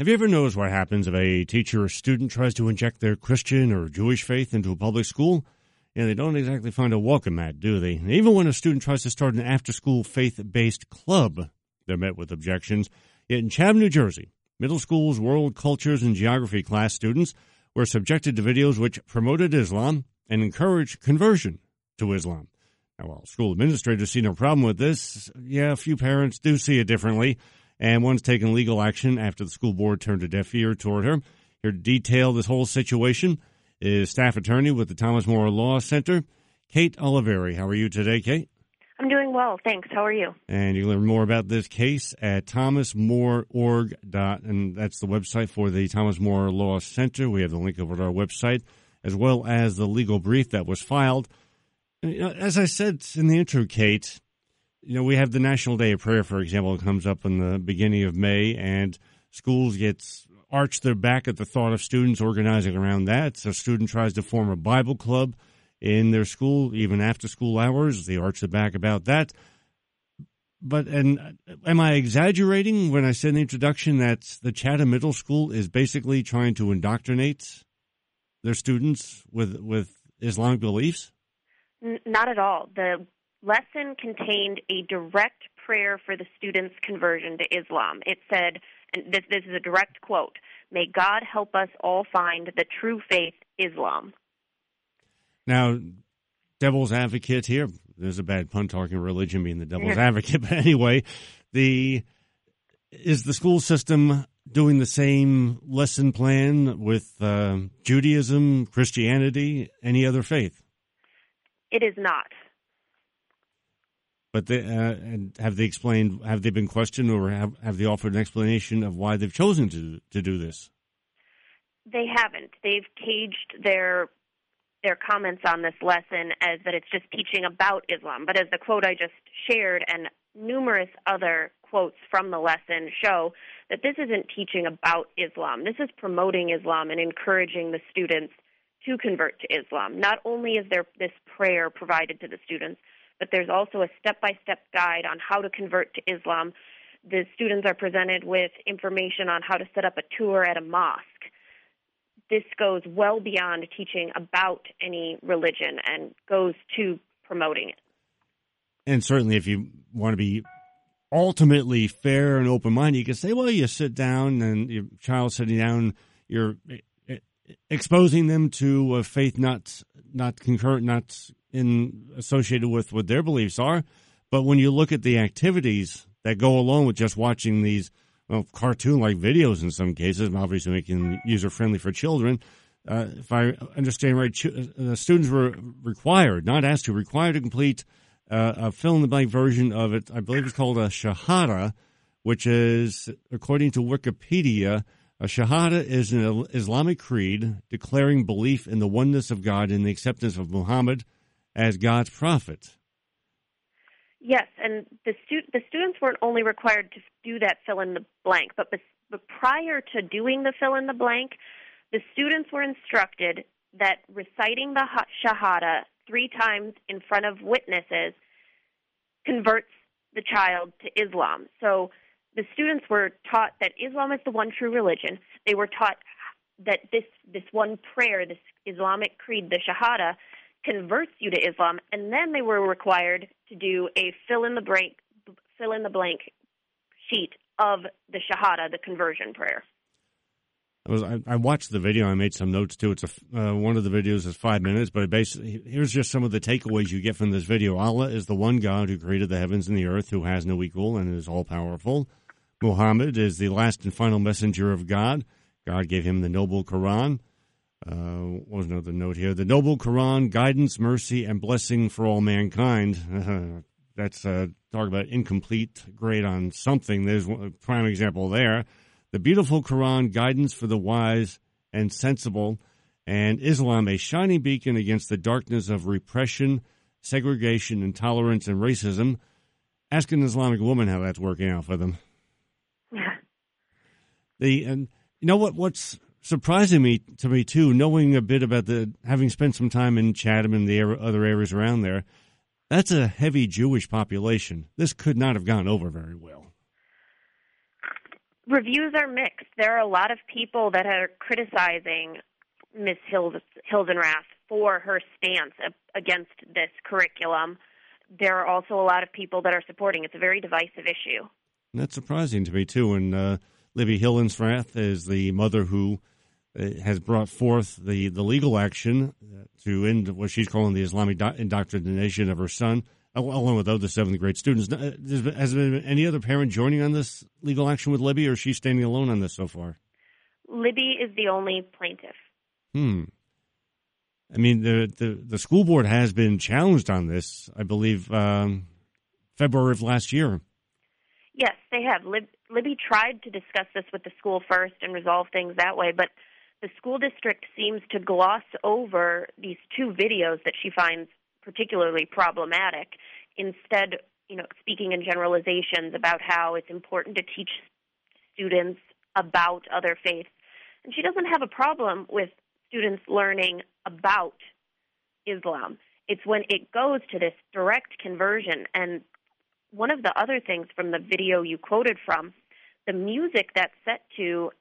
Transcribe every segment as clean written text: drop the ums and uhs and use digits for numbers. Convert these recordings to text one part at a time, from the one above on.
Have you ever noticed what happens if a teacher or student tries to inject their Christian or Jewish faith into a public school? Yeah, they don't exactly find a welcome mat, do they? And even when a student tries to start an after-school faith-based club, they're met with objections. Yet in Chatham, New Jersey, middle school's world cultures and geography class students were subjected to videos which promoted Islam and encouraged conversion to Islam. Now, while school administrators see no problem with this, a few parents do see it differently, and one's taken legal action after the school board turned a deaf ear toward her. Here to detail this whole situation is staff attorney with the Thomas More Law Center, Kate Oliveri. How are you today, Kate? I'm doing well, thanks. How are you? And you can learn more about this case at thomasmore.org, and that's the website for the Thomas More Law Center. We have the link over at our website, as well as the legal brief that was filed. As I said in the intro, Kate, we have the National Day of Prayer, for example, it comes up in the beginning of May, and schools arch their back at the thought of students organizing around that. So a student tries to form a Bible club in their school, even after school hours. They arch their back about that. And am I exaggerating when I said in the introduction that the Chatham Middle School is basically trying to indoctrinate their students with Islamic beliefs? Not at all. The lesson contained a direct prayer for the students' conversion to Islam. It said, and this is a direct quote, "May God help us all find the true faith, Islam." Now, devil's advocate here. There's a bad pun talking religion being the devil's advocate. But anyway, is the school system doing the same lesson plan with Judaism, Christianity, any other faith? It is not. But and have they explained? Have they been questioned, or have they offered an explanation of why they've chosen to do this? They haven't. They've caged their comments on this lesson as that it's just teaching about Islam. But as the quote I just shared and numerous other quotes from the lesson show, that this isn't teaching about Islam. This is promoting Islam and encouraging the students to convert to Islam. Not only is there this prayer provided to the students, but there's also a step-by-step guide on how to convert to Islam. The students are presented with information on how to set up a tour at a mosque. This goes well beyond teaching about any religion and goes to promoting it. And certainly if you want to be ultimately fair and open-minded, you can say, well, you sit down and your child sitting down, you're exposing them to a faith not concurrent, not associated with what their beliefs are. But when you look at the activities that go along with just watching these cartoon-like videos in some cases, obviously making user-friendly for children, if I understand right, students were required, not asked to, required to complete a fill-in-the-blank version of it. I believe it's called a Shahada, which is, according to Wikipedia, a Shahada is an Islamic creed declaring belief in the oneness of God and the acceptance of Muhammad as God's prophet. Yes, and the students weren't only required to do that fill-in-the-blank, but prior to doing the fill-in-the-blank, the students were instructed that reciting the Shahada 3 times in front of witnesses converts the child to Islam. So the students were taught that Islam is the one true religion. They were taught that this one prayer, this Islamic creed, the Shahada, converts you to Islam, and then they were required to do a fill-in-the-blank sheet of the Shahada, the conversion prayer. I watched the video. I made some notes too. It's one of the videos is 5 minutes, but basically, here's just some of the takeaways you get from this video. Allah is the one God who created the heavens and the earth, who has no equal and is all-powerful. Muhammad is the last and final messenger of God. God gave him the noble Quran. What was another note here? The noble Quran, guidance, mercy, and blessing for all mankind. That's talk about incomplete grade on something. There's a prime example there. The beautiful Quran, guidance for the wise and sensible, and Islam, a shining beacon against the darkness of repression, segregation, intolerance, and racism. Ask an Islamic woman how that's working out for them. And you know what's surprising to me too, knowing a bit about having spent some time in Chatham and the other areas around there, that's a heavy Jewish population. This could not have gone over very well. Reviews are mixed. There are a lot of people that are criticizing Ms. Hildenrath for her stance against this curriculum. There are also a lot of people that are supporting. It's a very divisive issue. And that's surprising to me, too. And Libby Hildenrath is the mother who has brought forth the legal action to end what she's calling the Islamic indoctrination of her son, along with other seventh-grade students. Has there been any other parent joining on this legal action with Libby, or is she standing alone on this so far? Libby is the only plaintiff. I mean, the school board has been challenged on this, I believe, February of last year. Yes, they have. Libby tried to discuss this with the school first and resolve things that way, but the school district seems to gloss over these two videos that she finds particularly problematic, instead, speaking in generalizations about how it's important to teach students about other faiths. And she doesn't have a problem with students learning about Islam. It's when it goes to this direct conversion. And one of the other things from the video you quoted from, the music that's set to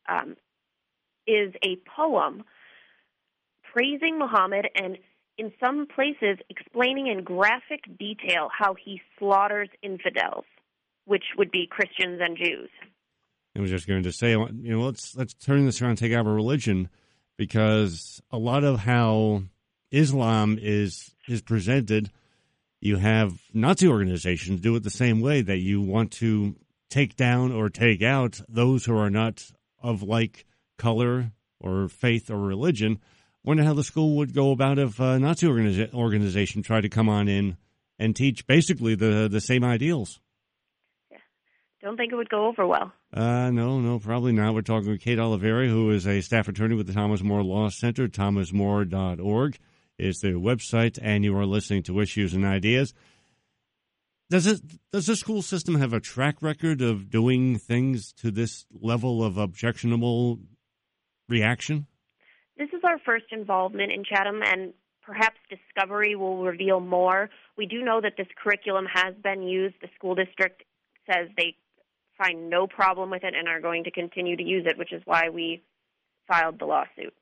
is a poem praising Muhammad and in some places explaining in graphic detail how he slaughters infidels, which would be Christians and Jews. I was just going to say, let's turn this around and take out our religion, because a lot of how Islam is presented, you have Nazi organizations do it the same way, that you want to take down or take out those who are not of like color or faith or religion. Wonder how the school would go about if a Nazi organization tried to come on in and teach basically the same ideals. Yeah. Don't think it would go over well. No, probably not. We're talking with Kate Oliveri, who is a staff attorney with the Thomas More Law Center. thomasmore.org is their website, and you are listening to Issues and Ideas. Does the school system have a track record of doing things to this level of objectionable reaction? This is our first involvement in Chatham, and perhaps discovery will reveal more. We do know that this curriculum has been used. The school district says they find no problem with it and are going to continue to use it, which is why we filed the lawsuit.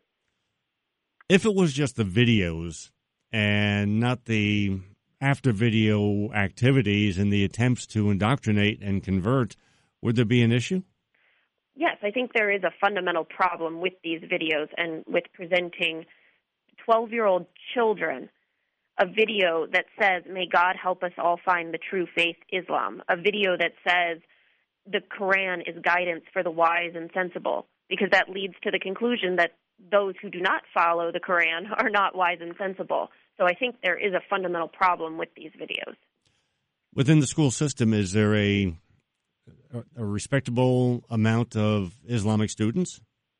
If it was just the videos and not the after-video activities and the attempts to indoctrinate and convert, would there be an issue? Yes, I think there is a fundamental problem with these videos and with presenting 12-year-old children a video that says, "May God help us all find the true faith, Islam," a video that says the Quran is guidance for the wise and sensible, because that leads to the conclusion that those who do not follow the Quran are not wise and sensible. So I think there is a fundamental problem with these videos. Within the school system, is there a respectable amount of Islamic students?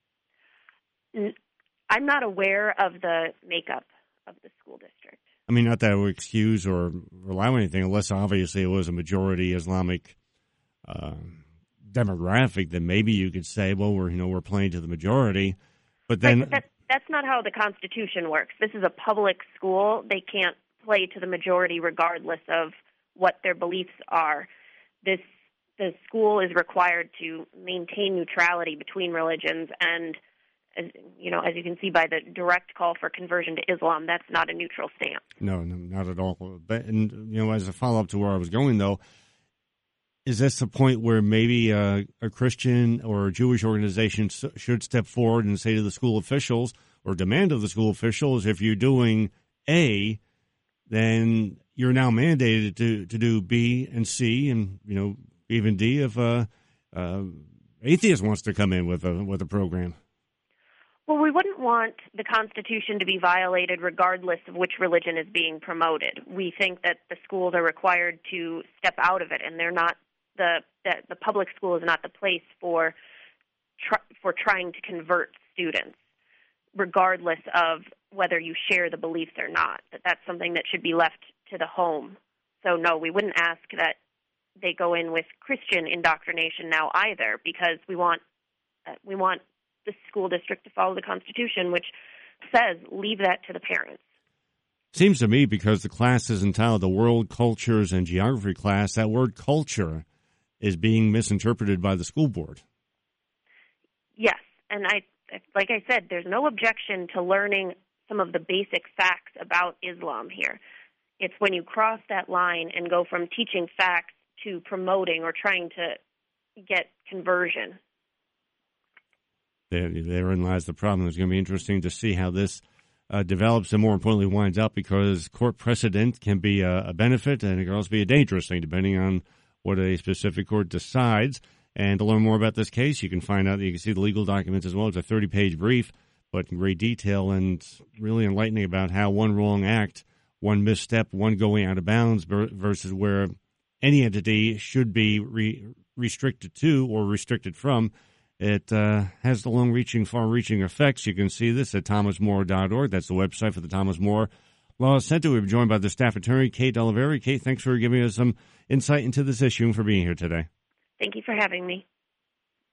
I'm not aware of the makeup of the school district. I mean, not that I would excuse or allow anything, unless obviously it was a majority Islamic demographic. Then maybe you could say, well, we're playing to the majority. But then that's not how the Constitution works. This is a public school. They can't play to the majority regardless of what their beliefs are. The school is required to maintain neutrality between religions, and as you can see by the direct call for conversion to Islam, that's not a neutral stance. No, not at all. But, and as a follow-up to where I was going, though, is this a point where maybe a Christian or a Jewish organization should step forward and say to the school officials, or demand of the school officials, if you're doing A, then you're now mandated to do B and C, and even D if atheist wants to come in with a program? Well, we wouldn't want the Constitution to be violated regardless of which religion is being promoted. We think that the schools are required to step out of it, and they're not the public school is not the place for trying to convert students, regardless of whether you share the beliefs or not. That's something that should be left to the home. So no, we wouldn't ask that they go in with Christian indoctrination now either, because we want the school district to follow the Constitution, which says leave that to the parents. Seems to me, because the class is entitled the World Cultures and Geography class, that word culture is being misinterpreted by the school board. Yes, and like I said, there's no objection to learning some of the basic facts about Islam here. It's when you cross that line and go from teaching facts to promoting or trying to get conversion. Therein lies the problem. It's going to be interesting to see how this develops and, more importantly, winds up, because court precedent can be a benefit and it can also be a dangerous thing depending on what a specific court decides. And to learn more about this case, you can see the legal documents as well. It's a 30-page brief, but in great detail and really enlightening about how one wrong act, one misstep, one going out of bounds versus where any entity should be restricted to or restricted from. It has the long-reaching, far-reaching effects. You can see this at thomasmore.org. That's the website for the Thomas More Law Center. We've been joined by the staff attorney, Kate Delavery. Kate, thanks for giving us some insight into this issue and for being here today. Thank you for having me.